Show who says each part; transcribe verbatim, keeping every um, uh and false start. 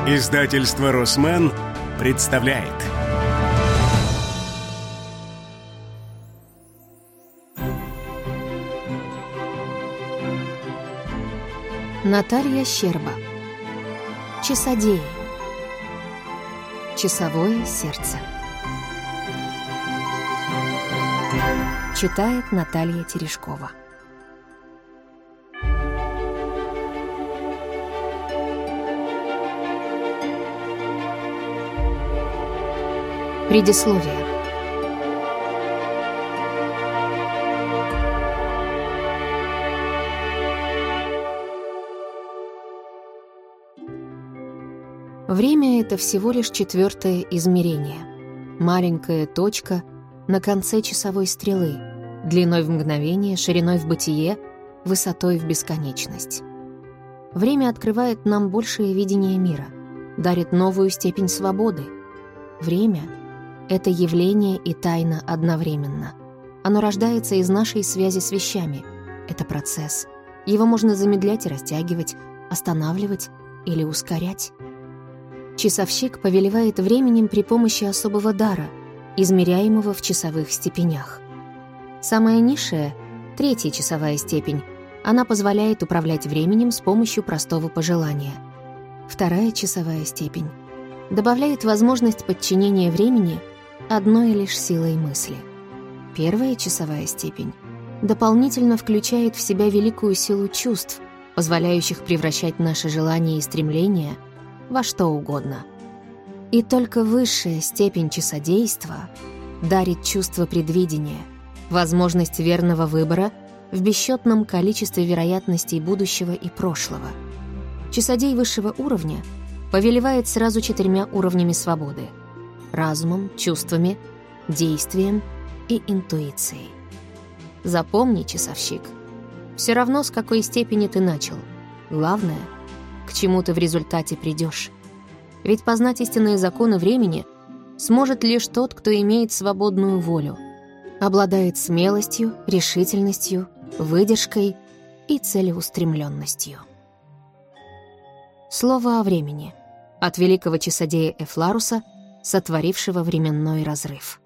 Speaker 1: Издательство «Росман» представляет.
Speaker 2: Наталья Щерба. Часодеи. Часовое сердце. Читает Наталья Терешкова. Предисловие. Время — это всего лишь четвертое измерение. Маленькая точка на конце часовой стрелы, длиной в мгновение, шириной в бытие, высотой в бесконечность. Время открывает нам большее видение мира, дарит новую степень свободы. Время — это явление и тайна одновременно. Оно рождается из нашей связи с вещами. Это процесс. Его можно замедлять и растягивать, останавливать или ускорять. Часовщик повелевает временем при помощи особого дара, измеряемого в часовых степенях. Самая низшая, третья часовая степень, она позволяет управлять временем с помощью простого пожелания. Вторая часовая степень добавляет возможность подчинения времени одной лишь силой мысли. Первая часовая степень дополнительно включает в себя великую силу чувств, позволяющих превращать наши желания и стремления во что угодно. И только высшая степень часодейства дарит чувство предвидения, возможность верного выбора в бесчетном количестве вероятностей будущего и прошлого. Часодей высшего уровня повелевает сразу четырьмя уровнями свободы — разумом, чувствами, действием и интуицией. Запомни, часовщик, все равно, с какой степени ты начал. Главное — к чему ты в результате придешь. Ведь познать истинные законы времени сможет лишь тот, кто имеет свободную волю, обладает смелостью, решительностью, выдержкой и целеустремленностью. Слово о времени от великого часодея Эфларуса, сотворившего временной разрыв.